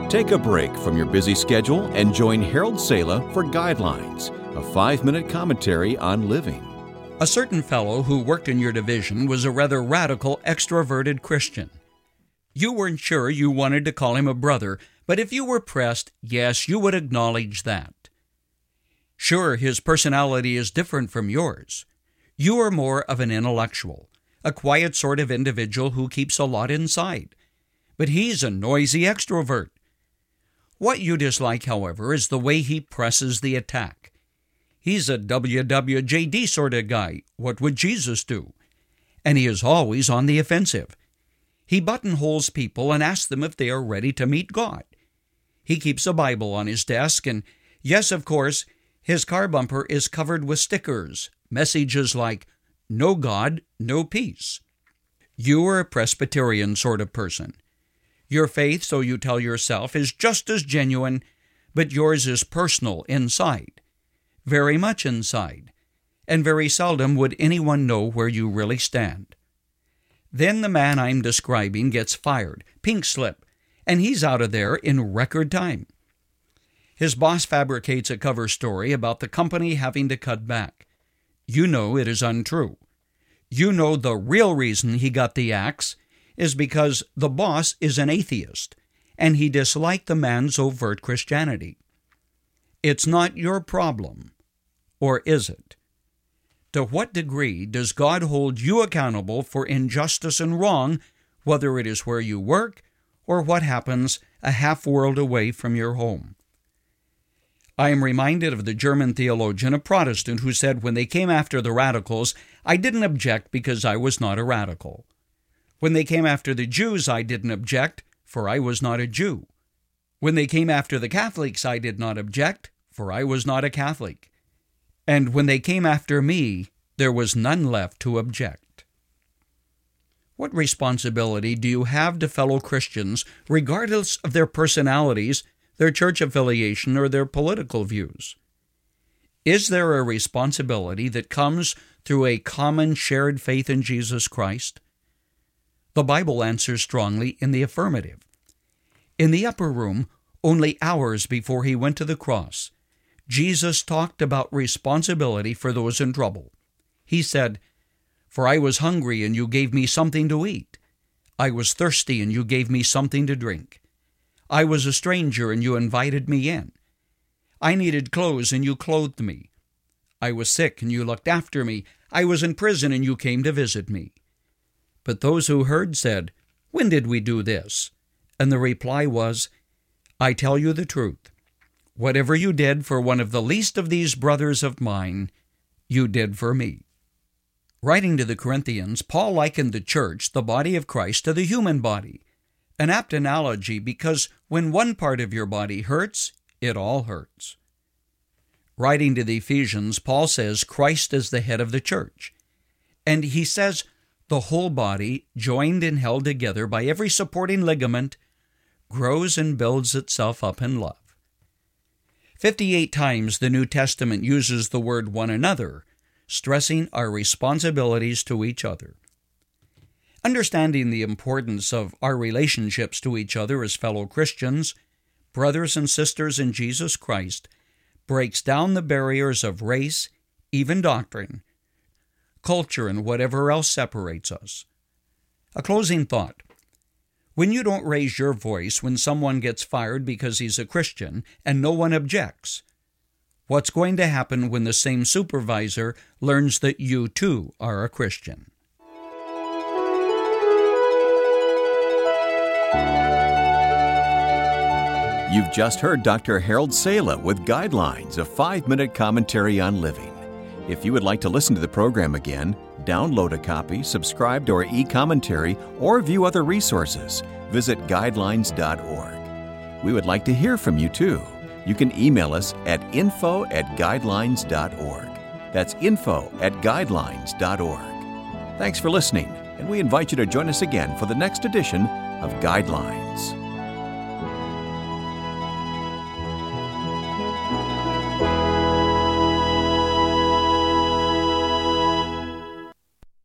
Take a break from your busy schedule and join Harold Sala for Guidelines, a 5-minute commentary on living. A certain fellow who worked in your division was a rather radical, extroverted Christian. You weren't sure you wanted to call him a brother, but if you were pressed, yes, you would acknowledge that. Sure, his personality is different from yours. You are more of an intellectual, a quiet sort of individual who keeps a lot inside. But he's a noisy extrovert. What you dislike, however, is the way he presses the attack. He's a WWJD sort of guy. What would Jesus do? And he is always on the offensive. He buttonholes people and asks them if they are ready to meet God. He keeps a Bible on his desk, and yes, of course, his car bumper is covered with stickers, messages like, "No God, no peace." You are a Presbyterian sort of person. Your faith, so you tell yourself, is just as genuine, but yours is personal inside, very much inside, and very seldom would anyone know where you really stand. Then the man I'm describing gets fired, pink slip, and he's out of there in record time. His boss fabricates a cover story about the company having to cut back. You know it is untrue. You know the real reason he got the axe is because the boss is an atheist, and he disliked the man's overt Christianity. It's not your problem, or is it? To what degree does God hold you accountable for injustice and wrong, whether it is where you work or what happens a half-world away from your home? I am reminded of the German theologian, a Protestant, who said when they came after the radicals, I didn't object because I was not a radical. When they came after the Jews, I didn't object, for I was not a Jew. When they came after the Catholics, I did not object, for I was not a Catholic. And when they came after me, there was none left to object. What responsibility do you have to fellow Christians, regardless of their personalities, their church affiliation, or their political views? Is there a responsibility that comes through a common shared faith in Jesus Christ? The Bible answers strongly in the affirmative. In the upper room, only hours before he went to the cross, Jesus talked about responsibility for those in trouble. He said, "For I was hungry, and you gave me something to eat. I was thirsty, and you gave me something to drink. I was a stranger, and you invited me in. I needed clothes, and you clothed me. I was sick, and you looked after me. I was in prison, and you came to visit me." But those who heard said, "When did we do this?" And the reply was, "I tell you the truth. Whatever you did for one of the least of these brothers of mine, you did for me." Writing to the Corinthians, Paul likened the church, the body of Christ, to the human body. An apt analogy because when one part of your body hurts, it all hurts. Writing to the Ephesians, Paul says Christ is the head of the church. And he says the whole body, joined and held together by every supporting ligament, grows and builds itself up in love. 58 times the New Testament uses the word one another, stressing our responsibilities to each other. Understanding the importance of our relationships to each other as fellow Christians, brothers and sisters in Jesus Christ, breaks down the barriers of race, even doctrine, culture, and whatever else separates us. A closing thought. When you don't raise your voice when someone gets fired because he's a Christian and no one objects, what's going to happen when the same supervisor learns that you too are a Christian? You've just heard Dr. Harold Sala with Guidelines, a 5-minute commentary on living. If you would like to listen to the program again, download a copy, subscribe to our e-commentary, or view other resources, visit guidelines.org. We would like to hear from you too. You can email us at info@guidelines.org. That's info@guidelines.org. Thanks for listening, and we invite you to join us again for the next edition of Guidelines.